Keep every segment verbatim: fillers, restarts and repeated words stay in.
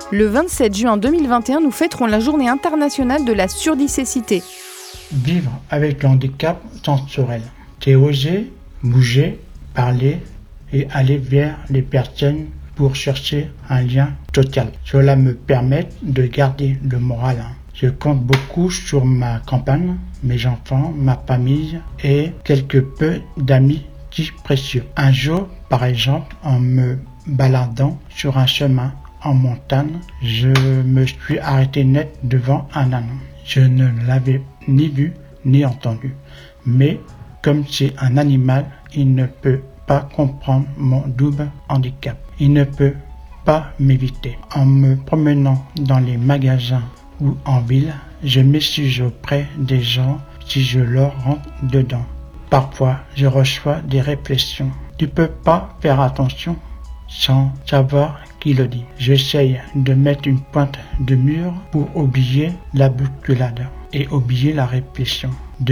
Le vingt-sept juin deux mille vingt et un, nous fêterons la journée internationale de la surdicécité. Vivre avec le handicap sensoriel, c'est oser bouger, parler et aller vers les personnes pour chercher un lien social. Cela me permet de garder le moral. Je compte beaucoup sur ma campagne, mes enfants, ma famille et quelque peu d'amis si précieux. Un jour, par exemple, en me baladant sur un chemin en montagne, je me suis arrêté net devant un âne. Je ne l'avais ni vu ni entendu, mais comme c'est un animal, il ne peut pas comprendre mon double handicap. Il ne peut pas m'éviter. En me promenant dans les magasins ou en ville, je m'excuse auprès des gens si je leur rentre dedans. Parfois, je reçois des réflexions. Tu peux pas faire attention sans savoir qui le dit. J'essaye de mettre une pointe de mur pour oublier la bousculade et oublier la réflexion.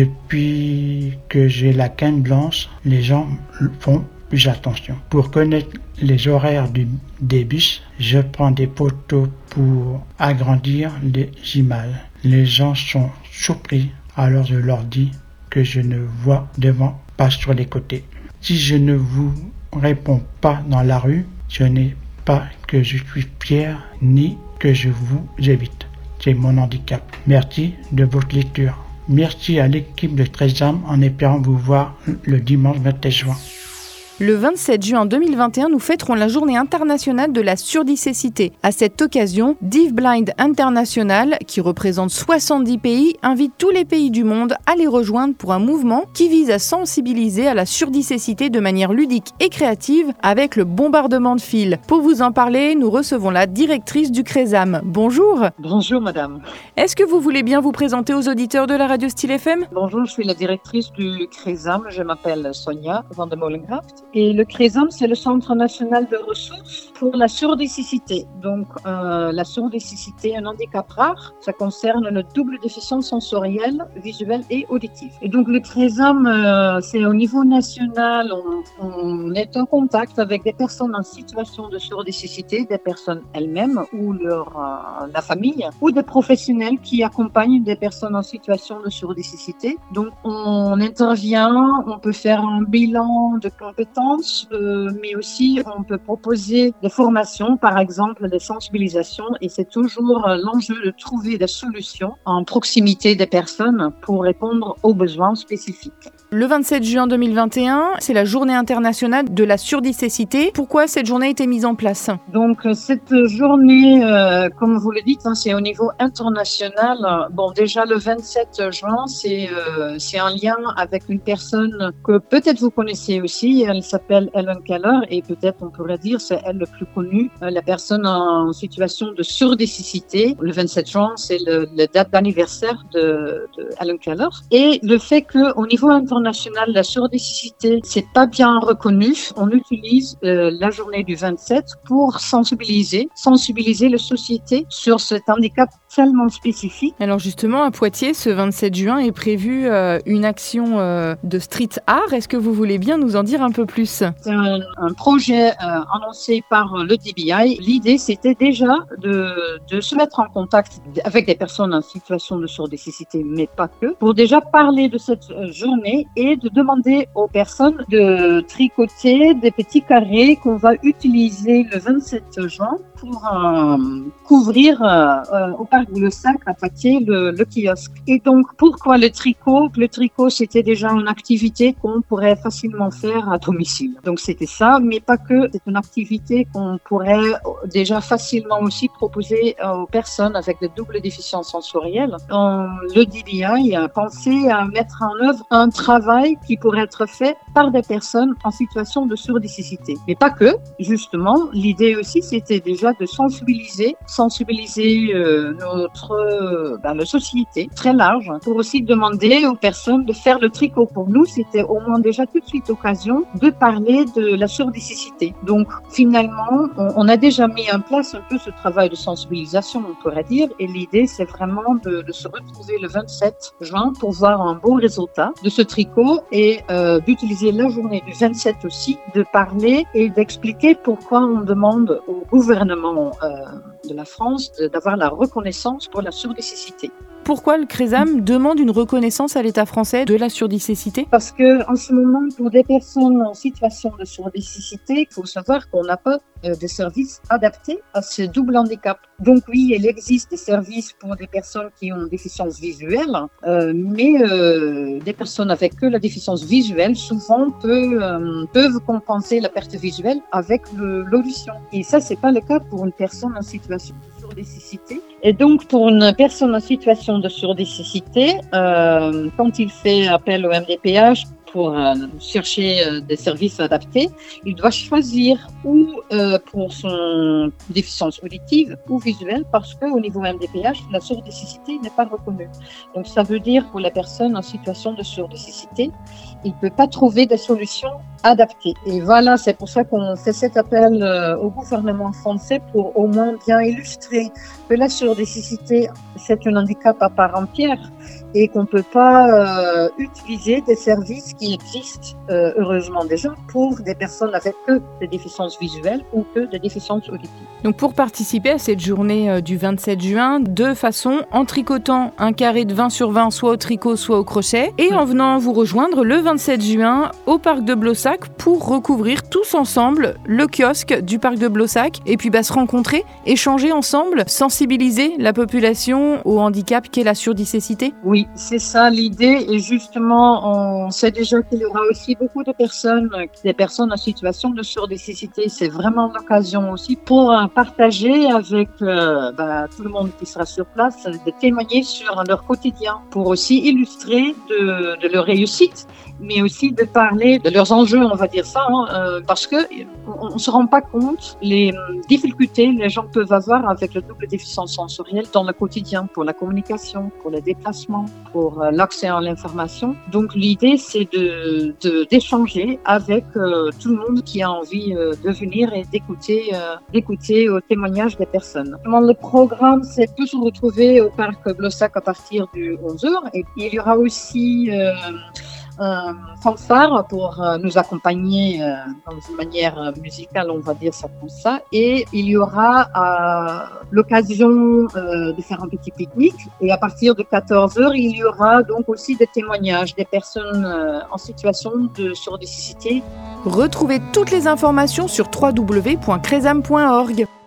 Depuis que j'ai la canne blanche, les gens font plus attention. Pour connaître les horaires du, des bus, je prends des photos pour agrandir les images. Les gens sont surpris, alors je leur dis que je ne vois devant, pas sur les côtés. Si je ne vous réponds pas dans la rue, ce n'est pas que je suis fier ni que je vous évite. C'est mon handicap. Merci de votre lecture. Merci à l'équipe de treize âmes en espérant vous voir le dimanche vingt-sept juin. Le vingt-sept juin deux mille vingt et un, nous fêterons la journée internationale de la surdicécité. À cette occasion, Deaf Blind International, qui représente soixante-dix pays, invite tous les pays du monde à les rejoindre pour un mouvement qui vise à sensibiliser à la surdicécité de manière ludique et créative avec le bombardement de fils. Pour vous en parler, nous recevons la directrice du CRESAM. Bonjour. Bonjour madame. Est-ce que vous voulez bien vous présenter aux auditeurs de la radio Style F M ? Bonjour, je suis la directrice du CRESAM. Je m'appelle Sonia Van de Molengraft. Et le CRESAM, c'est le Centre national de ressources pour la surdicécité. Donc, euh, la surdicécité, un handicap rare, ça concerne le double déficience sensorielle, visuelle et auditive. Et donc, le CRESAM, euh, c'est au niveau national, on, on est en contact avec des personnes en situation de surdicécité, des personnes elles-mêmes ou leur, euh, la famille, ou des professionnels qui accompagnent des personnes en situation de surdicécité. Donc, on intervient, on peut faire un bilan de compétences, Euh, mais aussi on peut proposer des formations, par exemple des sensibilisations, et c'est toujours euh, l'enjeu de trouver des solutions en proximité des personnes pour répondre aux besoins spécifiques. Le vingt-sept juin deux mille vingt et un, c'est la journée internationale de la surdicécité. Pourquoi cette journée a été mise en place ? Donc cette journée, euh, comme vous le dites, hein, c'est au niveau international. Bon, déjà le vingt-sept juin, c'est euh, c'est un lien avec une personne que peut-être vous connaissez aussi. Elle s'appelle Helen Keller et peut-être on pourrait dire c'est elle le plus connue, euh, la personne en situation de surdicécité. Le vingt-sept juin, c'est le, le date d'anniversaire de, de Helen Keller. Et le fait qu'au niveau international, la surdicécité, c'est pas bien reconnu. On utilise euh, la journée du vingt-sept pour sensibiliser, sensibiliser la société sur cet handicap tellement spécifique. Alors justement, à Poitiers, ce vingt-sept juin est prévu euh, une action euh, de street art. Est-ce que vous voulez bien nous en dire un peu plus ? C'est un, un projet euh, annoncé par le D B I. L'idée, c'était déjà de, de se mettre en contact avec des personnes en situation de surdicécité, mais pas que, pour déjà parler de cette euh, journée et de demander aux personnes de tricoter des petits carrés qu'on va utiliser le vingt-sept juin pour euh, couvrir euh, euh, au parc le sac à Poitiers le, le kiosque. Et donc, pourquoi le tricot ? Le tricot, c'était déjà une activité qu'on pourrait facilement faire à domicile. Donc, c'était ça, mais pas que. C'est une activité qu'on pourrait déjà facilement aussi proposer aux personnes avec de doubles déficiences sensorielles. Donc, le D B I a pensé à mettre en œuvre un travail qui pourrait être fait par des personnes en situation de surdicécité. Mais pas que. Justement, l'idée aussi, c'était déjà de sensibiliser, sensibiliser euh, notre euh, ben, la société très large pour aussi demander aux personnes de faire le tricot. Pour nous, c'était au moins déjà tout de suite occasion de parler de la surdicécité. Donc finalement, on, on a déjà mis en place un peu ce travail de sensibilisation, on pourrait dire, et l'idée, c'est vraiment de, de se retrouver le vingt-sept juin pour voir un bon résultat de ce tricot et euh, d'utiliser la journée du vingt-sept aussi, de parler et d'expliquer pourquoi on demande au gouvernement euh, de la France d'avoir la reconnaissance pour la surdicécité. Pourquoi le CRESAM demande une reconnaissance à l'État français de la surdicécité ? Parce que en ce moment, pour des personnes en situation de surdicécité, il faut savoir qu'on n'a pas euh, de services adaptés à ce double handicap. Donc oui, il existe des services pour des personnes qui ont une déficience visuelle, euh, mais euh, des personnes avec que la déficience visuelle souvent peut, euh, peuvent compenser la perte visuelle avec le, l'audition. Et ça, c'est pas le cas pour une personne en situation de surdicécité. Et donc, pour une personne en situation de surdicécité, euh, quand il fait appel au M D P H pour euh, chercher euh, des services adaptés, il doit choisir ou euh, pour son déficience auditive ou visuelle, parce qu'au niveau M D P H, la surdicécité n'est pas reconnue. Donc, ça veut dire pour la personne en situation de surdicécité, il ne peut pas trouver des solutions adaptées. Et voilà, c'est pour ça qu'on fait cet appel euh, au gouvernement français pour au moins bien illustrer que la surdicécité, c'est un handicap à part entière et qu'on ne peut pas euh, utiliser des services qui existent euh, heureusement déjà pour des personnes avec que des déficiences visuelles ou que des déficiences auditives. Donc pour participer à cette journée euh, du vingt-sept juin, deux façons, en tricotant un carré de vingt sur vingt, soit au tricot, soit au crochet, et en venant vous rejoindre le vingt-sept juin au parc de Blossac pour recouvrir tous ensemble le kiosque du parc de Blossac et puis bah, se rencontrer, échanger ensemble, sensibiliser la population au handicap qu'est la surdicécité. Oui, c'est ça l'idée, et justement on sait déjà qu'il y aura aussi beaucoup de personnes, des personnes en situation de surdicécité. C'est vraiment l'occasion aussi pour partager avec euh, bah, tout le monde qui sera sur place, de témoigner sur leur quotidien, pour aussi illustrer de, de leur réussite, mais aussi de parler de leurs enjeux, on va dire ça, hein, euh, parce que on ne se rend pas compte les difficultés que les gens peuvent avoir avec le double déficience sensorielle dans le quotidien, pour la communication, pour le déplacement, pour euh, l'accès à l'information. Donc l'idée, c'est de, de d'échanger avec euh, tout le monde qui a envie euh, de venir et d'écouter, euh, d'écouter au témoignage des personnes. Le programme, c'est peut se retrouver au parc Blossac à partir du onze heures, et il y aura aussi euh, un fanfare pour euh, nous accompagner euh, dans une manière euh, musicale, on va dire ça comme ça. Et il y aura euh, l'occasion euh, de faire un petit pique-nique. Et à partir de quatorze heures, il y aura donc aussi des témoignages des personnes euh, en situation de surdicécité. Retrouvez toutes les informations sur w w w point cresam point org.